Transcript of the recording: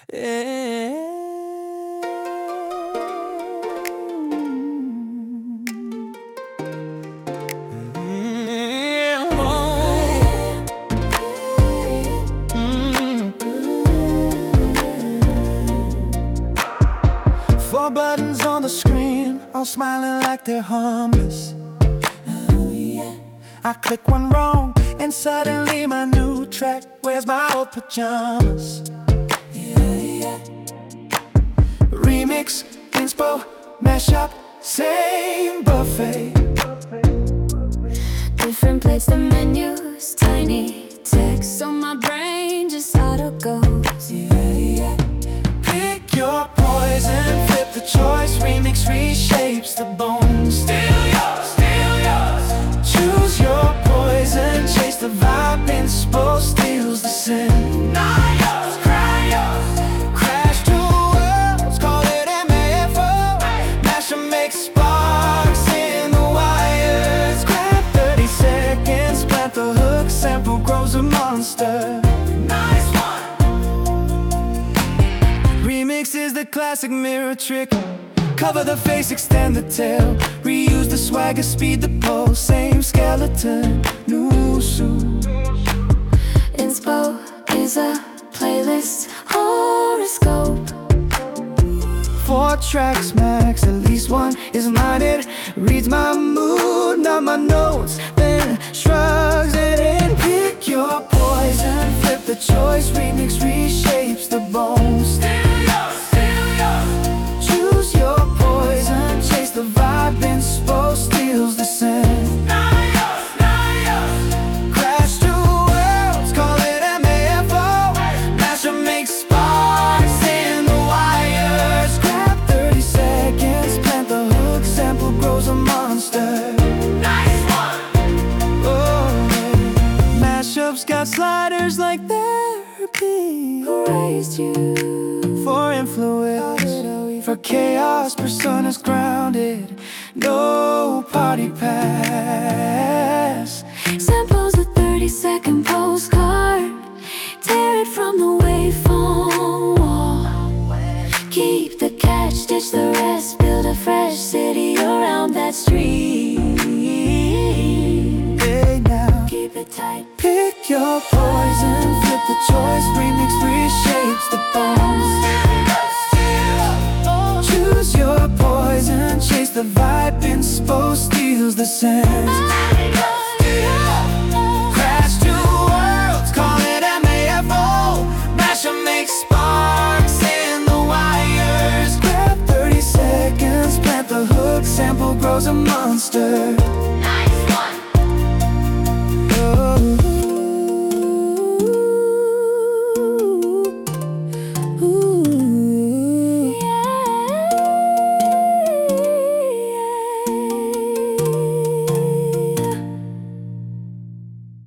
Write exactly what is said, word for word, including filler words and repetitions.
Yeah. Four buttons on the screen, all smiling like they're harmless. I click one wrong, and suddenly my new track wears my old pajamas. Remix, inspo, mashup, same buffet. Different plates, the menus, tiny text, so my brain just auto goes. Pick your poison, flip the choice. Remix reshapes the bone. Still yours, still yours. Choose your poison, chase the vibe. Inspo steals the sin. Not yours, cry yours. Crash two worlds, call it M A F O. Mash and make sparks in the wires. Grab thirty seconds, plant the hook. Sample grows a monster. Nice one. Remix is the classic mirror trick. Cover the face, extend the tail. Reuse the swagger, speed the pulse. Same skeleton, new suit. Inspo is a playlist horoscope. Four tracks max, at least one is mine. It reads my mood, not my notes, then shrugs it in. Pick your poison, flip the choice. Remix reshapes the bones. Still yours, still yours. Choose your poison, chase the vibe. Inspo steals the scent. Not yours, not yours. Crash two worlds, call it M A F O. Mash and make sparks in the wires. Grab thirty seconds, plant the hook. Sample grows a monster. Nice one. Oh, mashups got sliders like therapy. Who raised you? For influence, for chaos, personas grounded. No party pass. Samples a thirty second postcard. Tear it from the waveform wall. Keep the catch, ditch the rest. Build a fresh city around that street. Hey now, Keep it tight. pick your poison, flip the choice. Remix reshapes the bones. Choose your poison, chase the vibe. Inspo steals the scent. Crash two worlds, call it M A F O. Mash and make sparks in the wires. Grab thirty seconds, plant the hook. Sample grows a monster.